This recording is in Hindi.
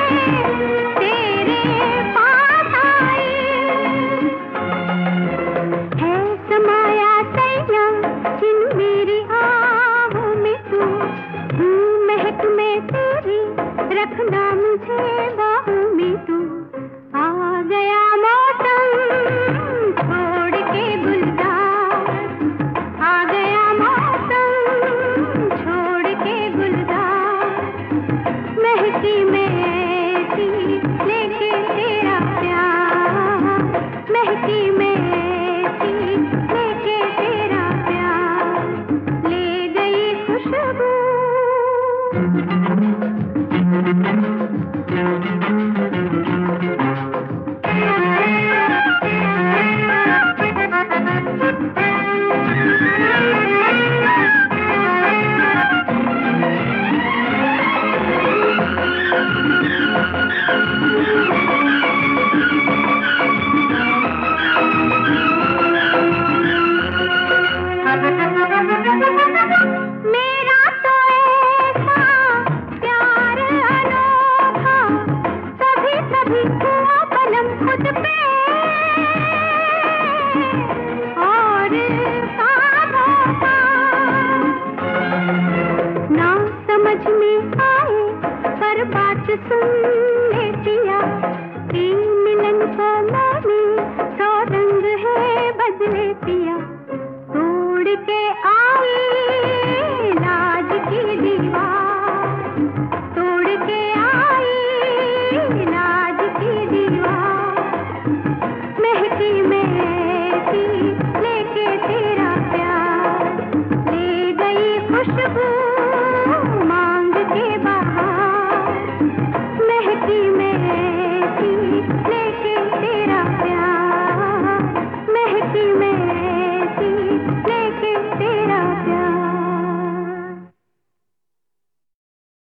तेरे पास आई है, समाया सैया इन मेरी आहों में तू, महक में तेरी रखना मुझे बाहों में तू। आ गया मौसम छोड़ के गुलजार, आ गया मौसम छोड़ के गुलजार, महकी में ऐसी लेके तेरा प्यार, महकी में ऐसी लेके तेरा प्यार, ले गई खुशबू। मेरा तो ऐसा प्यार अनोखा, कभी कभी हुआ पलम खुद पे और ख्वाबों का, ना समझ में आए पर बात सुन ले पिया, कि मिलन को माने सौ रंग है बदले पिया। तोड़ के आई लाज की दीवार, तोड़ के आई लाज की दीवार, महकी में ऐसी लेके तेरा प्यार, ले गई खुशबू मांग के बाहर, महकी में ऐसी लेके तेरा प्यार, महकी में